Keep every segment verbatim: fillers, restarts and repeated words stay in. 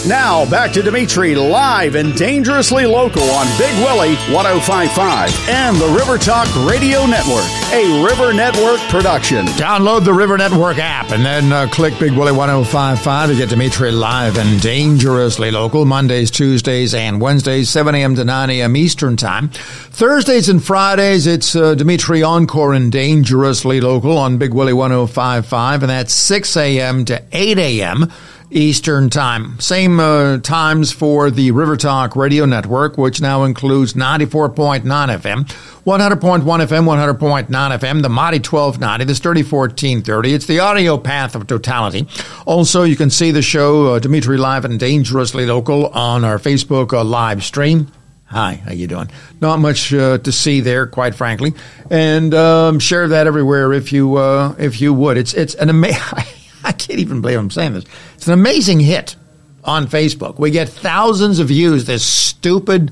Now, back to Dimitri live and dangerously local on Big Willie one oh five point five and the River Talk Radio Network, a River Network production. Download the River Network app and then uh, click Big Willie one oh five point five to get Dimitri live and dangerously local Mondays, Tuesdays, and Wednesdays, seven a.m. to nine a.m. Eastern Time. Thursdays and Fridays, it's uh, Dimitri Encore and dangerously local on Big Willie one oh five point five, and that's six a.m. to eight a.m. Eastern Time. Same uh, times for the River Talk Radio Network, which now includes ninety-four point nine F M, one hundred point one F M, one hundred point nine F M, the Mighty twelve ninety, the Sturdy fourteen thirty. It's the audio path of totality. Also, you can see the show, uh, Dimitri Live and Dangerously Local, on our Facebook uh, live stream. Hi, how you doing? Not much uh, to see there, quite frankly. And um, share that everywhere if you uh, if you would. It's it's an amazing... I can't even believe I'm saying this. It's an amazing hit on Facebook. We get thousands of views, this stupid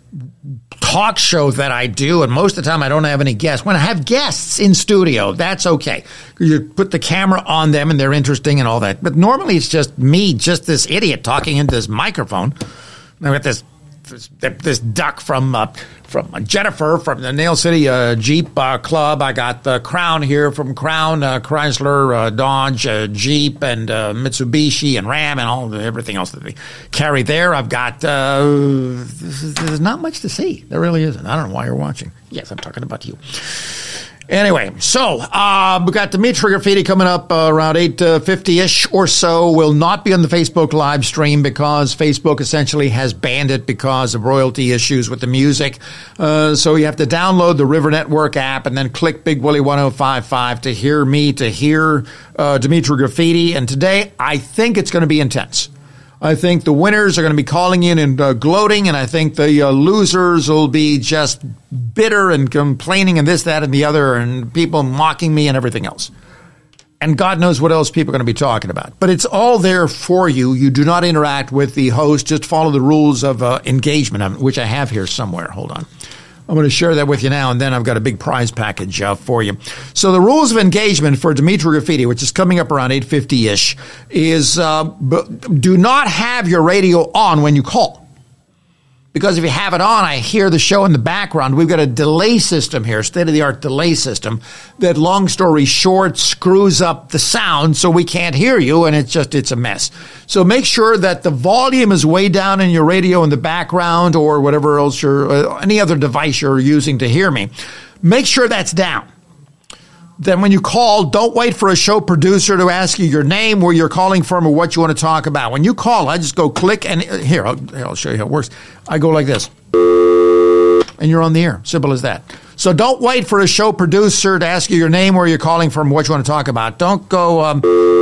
talk show that I do, and most of the time I don't have any guests. When I have guests in studio, that's okay. You put the camera on them and they're interesting and all that. But normally it's just me, just this idiot talking into this microphone. And I've got this This, this duck from uh, from Jennifer from the Nail City uh, Jeep uh, Club. I got the Crown here from Crown, uh, Chrysler, uh, Dodge, uh, Jeep, and uh, Mitsubishi and Ram and all the, everything else that they carry there. I've got uh, there's not much to see. There really isn't. I don't know why you're watching. Yes, I'm talking about you. Anyway, so uh, we got Dimitri Graffiti coming up uh, around eight fifty-ish or so. Will not be on the Facebook live stream because Facebook essentially has banned it because of royalty issues with the music. Uh, so you have to download the River Network app and then click Big Willie one oh five point five to hear me, to hear uh, Dimitri Graffiti. And today, I think it's going to be intense. I think the winners are going to be calling in and uh, gloating, and I think the uh, losers will be just bitter and complaining and this, that, and the other, and people mocking me and everything else. And God knows what else people are going to be talking about. But it's all there for you. You do not interact with the host. Just follow the rules of uh, engagement, which I have here somewhere. Hold on. I'm going to share that with you now, and then I've got a big prize package uh, for you. So the rules of engagement for Dimitri Graffiti, which is coming up around eight fifty-ish, is uh, b- do not have your radio on when you call. Because if you have it on, I hear the show in the background. We've got a delay system here, state-of-the-art delay system, that, long story short, screws up the sound so we can't hear you, and it's just, it's a mess. So make sure that the volume is way down in your radio in the background or whatever else you're, uh, any other device you're using to hear me. Make sure that's down. Then when you call, don't wait for a show producer to ask you your name, where you're calling from, or what you want to talk about. When you call, I just go click, and here, I'll, I'll show you how it works. I go like this, and you're on the air. Simple as that. So don't wait for a show producer to ask you your name, where you're calling from, what you want to talk about. Don't go, um,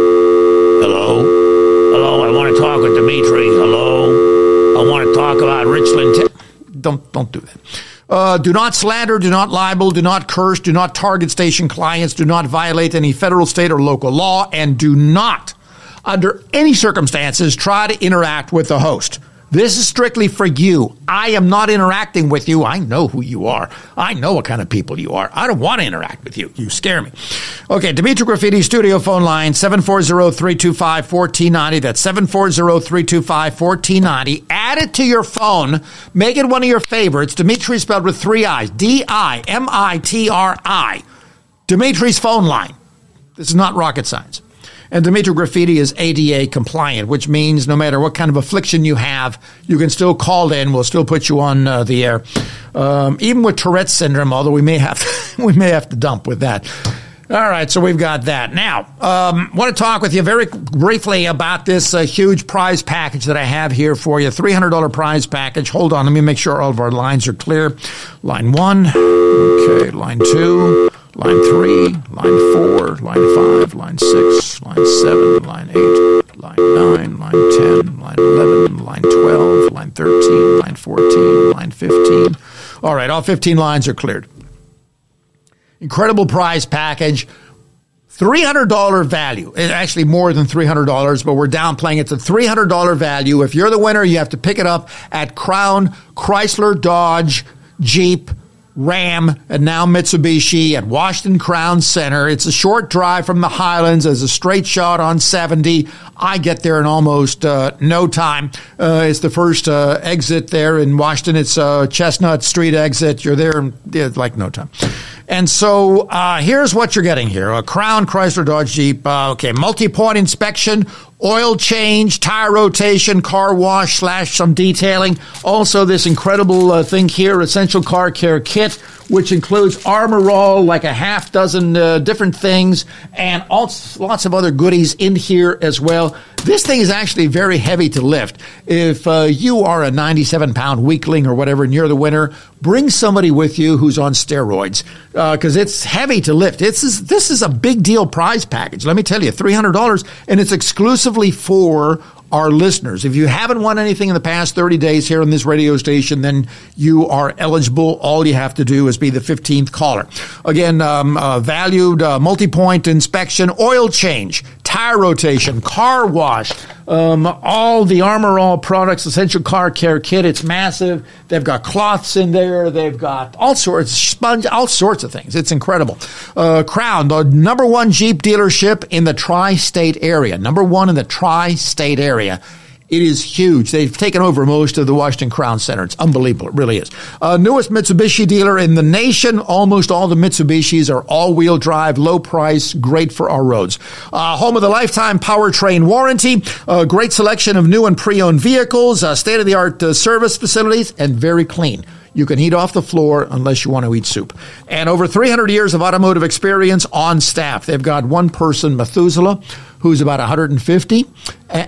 hello? Hello, I want to talk with Dimitri. Hello? I want to talk about Richland. Te- don't, don't do that. Uh, do not slander, do not libel, do not curse, do not target station clients, do not violate any federal, state, or local law, and do not, under any circumstances, try to interact with the host. This is strictly for you. I am not interacting with you. I know who you are. I know what kind of people you are. I don't want to interact with you. You scare me. Okay, Dimitri Graffiti studio phone line, seven four zero, three two five, one four nine zero. That's seven four zero, three two five, one four nine zero. Add it to your phone. Make it one of your favorites. Dimitri spelled with three I's. D I M I T R I. Dimitri's phone line. This is not rocket science. And Dimitri Graffiti is A D A compliant, which means no matter what kind of affliction you have, you can still call in. We'll still put you on uh, the air, um, even with Tourette's syndrome. Although we may have to, we may have to dump with that. All right, so we've got that. Now, um, I want to talk with you very briefly about this uh, huge prize package that I have here for you. three hundred dollars prize package. Hold on, let me make sure all of our lines are clear. Line one, okay, line two. Line three, line four, line five, line six, line seven, line eight, line nine, line ten, line eleven, line twelve, line thirteen, line fourteen, line fifteen. All right, all fifteen lines are cleared. Incredible prize package. three hundred dollars value. It's actually more than three hundred dollars, but we're downplaying it. It's a three hundred dollars value. If you're the winner, you have to pick it up at Crown, Chrysler, Dodge, Jeep, Ram, and now Mitsubishi at Washington Crown Center. It's a short drive from the Highlands. There's a straight shot on seventy. I get there in almost uh, no time. Uh, it's the first uh, exit there in Washington. It's uh, Chestnut Street exit. You're there in yeah, like no time. And so uh, here's what you're getting here. A Crown, Chrysler, Dodge, Jeep. Uh, okay, multi-point inspection, oil change, tire rotation, car wash slash some detailing. Also this incredible uh, thing here, Essential Car Care Kit, which includes Armor All, like a half dozen uh, different things, and also lots of other goodies in here as well. This thing is actually very heavy to lift. If uh, you are a ninety-seven pound weakling or whatever and you're the winner, bring somebody with you who's on steroids, because uh, it's heavy to lift. This is, this is a big deal prize package. Let me tell you, three hundred dollars, and it's exclusively for our listeners. If you haven't won anything in the past thirty days here on this radio station, then you are eligible. All you have to do is be the fifteenth caller. Again, um, uh, valued uh, multi-point inspection, oil change, tire rotation, car wash, um, all the Armor All products, Essential Car Care Kit. It's massive. They've got cloths in there. They've got all sorts, sponge, all sorts of things. It's incredible. Uh, Crown, the number one Jeep dealership in the tri-state area. Number one in the tri-state area. It is huge. They've taken over most of the Washington Crown Center. It's unbelievable. It really is. Uh, newest Mitsubishi dealer in the nation. Almost all the Mitsubishis are all-wheel drive, low price, great for our roads. Uh, home of the lifetime powertrain warranty. A great selection of new and pre-owned vehicles, uh, state-of-the-art uh, service facilities, and very clean. You can eat off the floor unless you want to eat soup. And over three hundred years of automotive experience on staff. They've got one person, Methuselah, who's about one hundred fifty. Uh,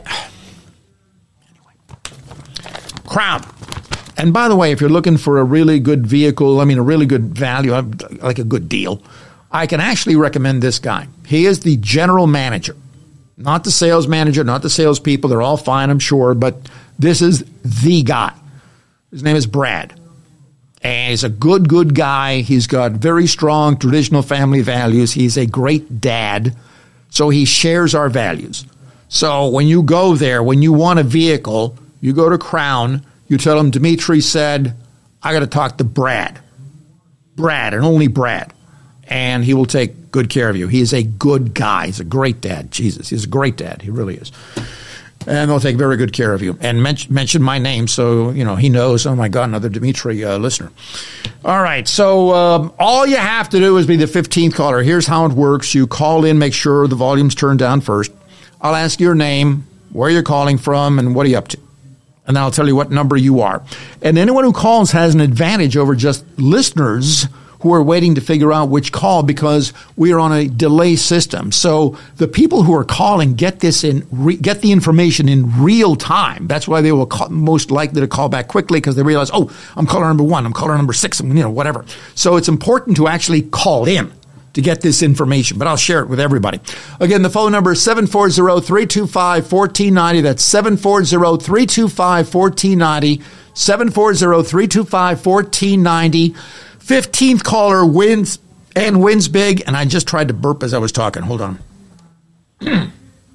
Crown. And by the way, if you're looking for a really good vehicle, I mean, a really good value, like a good deal, I can actually recommend this guy. He is the general manager, not the sales manager, not the salespeople. They're all fine, I'm sure, but this is the guy. His name is Brad. And he's a good, good guy. He's got very strong traditional family values. He's a great dad. So he shares our values. So when you go there, when you want a vehicle, you go to Crown, you tell him, Dimitri said, I got to talk to Brad. Brad, and only Brad. And he will take good care of you. He is a good guy. He's a great dad. Jesus, he's a great dad. He really is. And they'll take very good care of you. And mention, mention my name so, you know, he knows, oh, my God, another Dimitri uh, listener. All right, so um, all you have to do is be the fifteenth caller. Here's how it works. You call in, make sure the volume's turned down first. I'll ask your name, where you're calling from, and what are you up to. And then I'll tell you what number you are. And anyone who calls has an advantage over just listeners who are waiting to figure out which call, because we are on a delay system. So the people who are calling get this in, re, get the information in real time. That's why they will call, most likely to call back quickly, because they realize, oh, I'm caller number one, I'm caller number six, you know, whatever. So it's important to actually call in to get this information, but I'll share it with everybody. Again, the phone number is seven four zero, three two five, one four nine zero. That's seven four zero, three two five, one four nine zero. seven four zero, three two five, one four nine zero. fifteenth caller wins and wins big. And I just tried to burp as I was talking. Hold on. I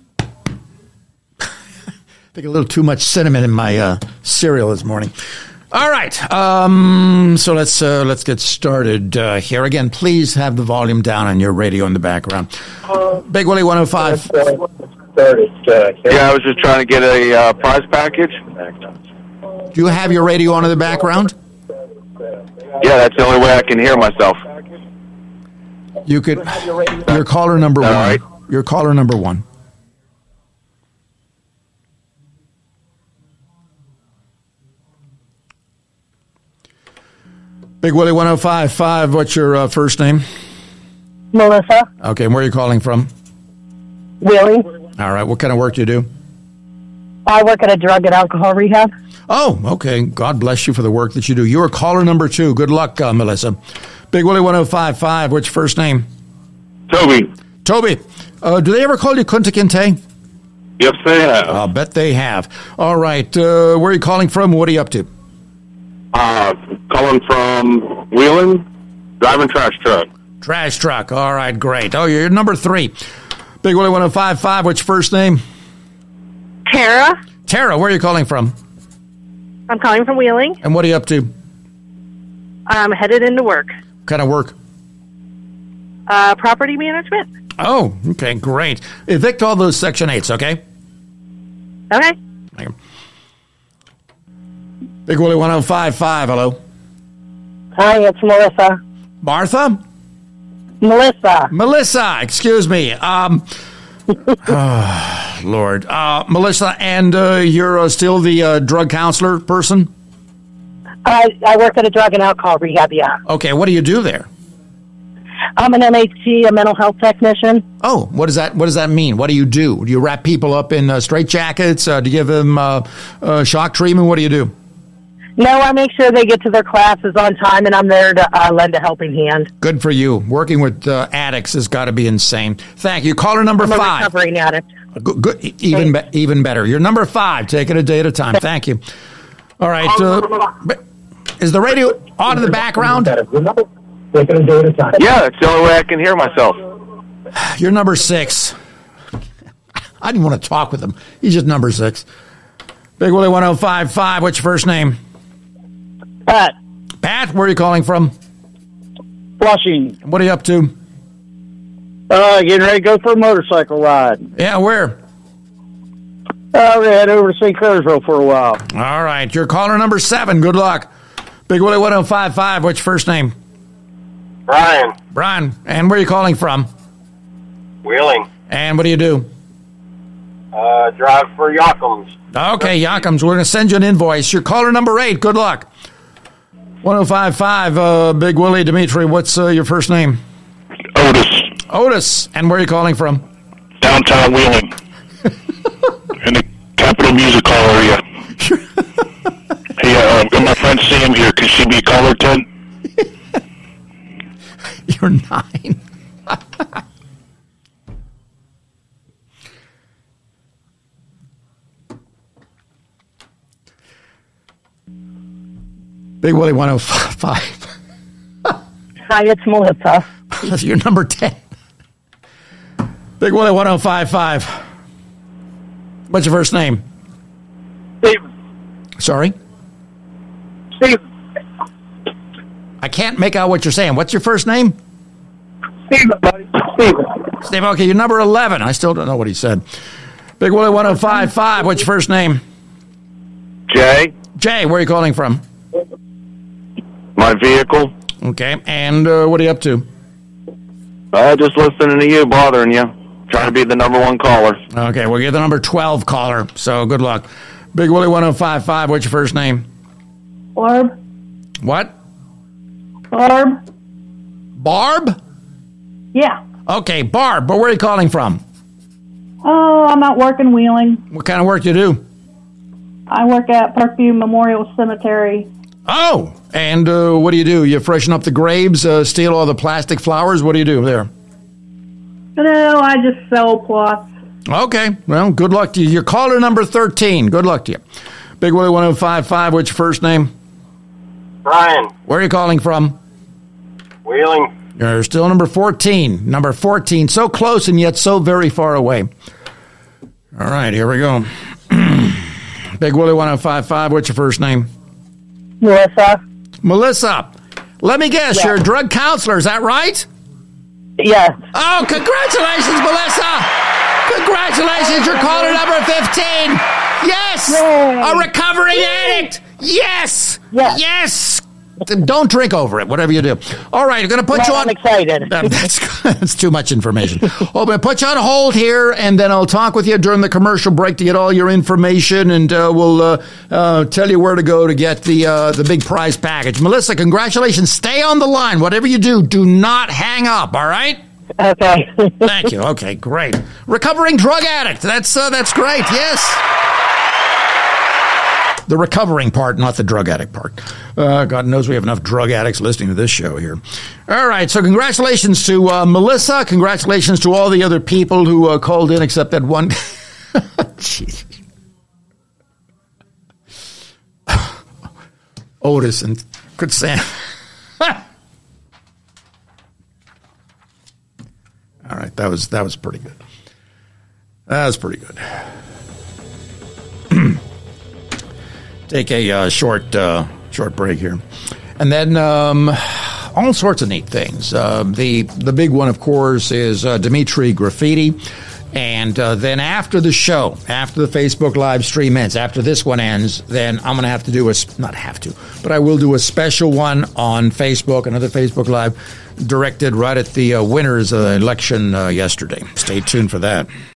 think a little too much cinnamon in my uh, cereal this morning. All right, um, so let's uh, let's get started uh, here. Again, please have the volume down on your radio in the background. Uh, Big Willie one oh five. Yeah, I was just trying to get a uh, prize package. Do you have your radio on in the background? Yeah, that's the only way I can hear myself. You could. Your caller number one. Right. Your caller number one. Big Willie one oh five five, what's your uh, first name? Melissa. Okay, and where are you calling from? Wheeling. All right, what kind of work do you do? I work at a drug and alcohol rehab. Oh, okay. God bless you for the work that you do. You're caller number two. Good luck, uh, Melissa. Big Willie one oh five five, what's your first name? Toby. Toby. Uh, do they ever call you Kunta Kinte? Yes, they have. I'll bet they have. All right, uh, where are you calling from? What are you up to? Uh, calling from Wheeling, driving trash truck. Trash truck. All right, great. Oh, you're number three. Big Willie one oh five five, what's your first name? Tara. Tara, where are you calling from? I'm calling from Wheeling. And what are you up to? I'm headed into work. What kind of work? Uh, property management. Oh, okay, great. Evict all those Section eights, okay? Okay. Thank you. Big Willie one oh five five, hello. Hi, it's Melissa. Martha? Melissa. Melissa, excuse me. Um, oh, Lord. Uh, Melissa, and uh, you're uh, still the uh, drug counselor person? I, I work at a drug and alcohol rehab, yeah. Okay, what do you do there? I'm an M H T, a mental health technician. Oh, what does that what does that mean? What do you do? Do you wrap people up in uh, straitjackets? Uh, do you give them uh, uh, shock treatment? What do you do? No, I make sure they get to their classes on time, and I'm there to uh, lend a helping hand. Good for you. Working with uh, addicts has got to be insane. Thank you. Caller number I'm a five. recovering addict. Good, good, even be, even better. You're number five. Take it a day at a time. Thank you. All right. Uh, is the radio on in the background? Yeah, it's the only way I can hear myself. You're number six. I didn't want to talk with him. He's just number six. Big Willie one oh five five. What's your first name? Pat. Pat, where are you calling from? Flushing. What are you up to? Uh, getting ready to go for a motorcycle ride. Yeah, where? Uh, we're going to head over to Saint Clairsville for a while. All right. You're caller number seven. Good luck. Big Willie one oh five five. What's your first name? Brian. Brian. And where are you calling from? Wheeling. And what do you do? Uh, drive for Yakim's. Okay, Yakim's. We're going to send you an invoice. You're caller number eight. Good luck. one oh five five, uh, Big Willie Dimitri. What's uh, your first name? Otis. Otis. And where are you calling from? Downtown Wheeling. In the Capitol Music Hall area. Hey, uh, got my friend Sam here. Could she be caller ten? You're nine. Big Willie one oh five. Hi, it's Melissa. You're number ten. Big Willie one oh five five. What's your first name? Steve. Sorry? Steve. I can't make out what you're saying. What's your first name? Steve, buddy. Steve. Steve, okay, you're number eleven. I still don't know what he said. Big Willie one oh five five. What's your first name? Jay. Jay, where are you calling from? My vehicle. Okay, and uh, what are you up to? Uh, just listening to you, bothering you. Trying to be the number one caller. Okay, well, you're the number twelve caller, so good luck. Big Willie one oh five five, what's your first name? Barb. What? Barb. Barb? Yeah. Okay, Barb, but where are you calling from? Oh, I'm out working Wheeling. What kind of work do you do? I work at Parkview Memorial Cemetery. Oh, and uh, what do you do? You freshen up the graves, uh, steal all the plastic flowers? What do you do there? No, I just sell plots. Okay, well, good luck to you. You're caller number thirteen. Good luck to you. Big Willie one oh five five, what's your first name? Brian. Where are you calling from? Wheeling. You're still number fourteen. Number fourteen, so close and yet so very far away. All right, here we go. Big Willie one oh five five, what's your first name? Melissa. Melissa. Let me guess, Yeah. you're a drug counselor, is that right? Yes. Oh, congratulations, Melissa! Congratulations, you're caller number fifteen! Yes! Yay. A recovering addict! Yes! Yes. Yes! Don't drink over it, whatever you do. All right, I'm going to put Well, you on... I'm excited. Um, that's, that's too much information. Oh, I'm going to put you on hold here, and then I'll talk with you during the commercial break to get all your information, and uh, we'll uh, uh, tell you where to go to get the uh, the big prize package. Melissa, congratulations. Stay on the line. Whatever you do, do not hang up, all right? Okay. Thank you. Okay, great. Recovering drug addict. That's uh, that's great. Yes. The recovering part, not the drug addict part. Uh, God knows we have enough drug addicts listening to this show here. All right, so congratulations to uh, Melissa. Congratulations to all the other people who uh, called in except that one. Jeez. Otis and Chris Sam. All right, that was that was pretty good. That was pretty good. Take a uh, short uh, short break here. And then um, all sorts of neat things. Uh, the the big one, of course, is uh, Dimitri Graffiti. And uh, then after the show, after the Facebook live stream ends, after this one ends, then I'm going to have to do a, not have to, but I will do a special one on Facebook, another Facebook live directed right at the uh, winners of the election uh, yesterday. Stay tuned for that.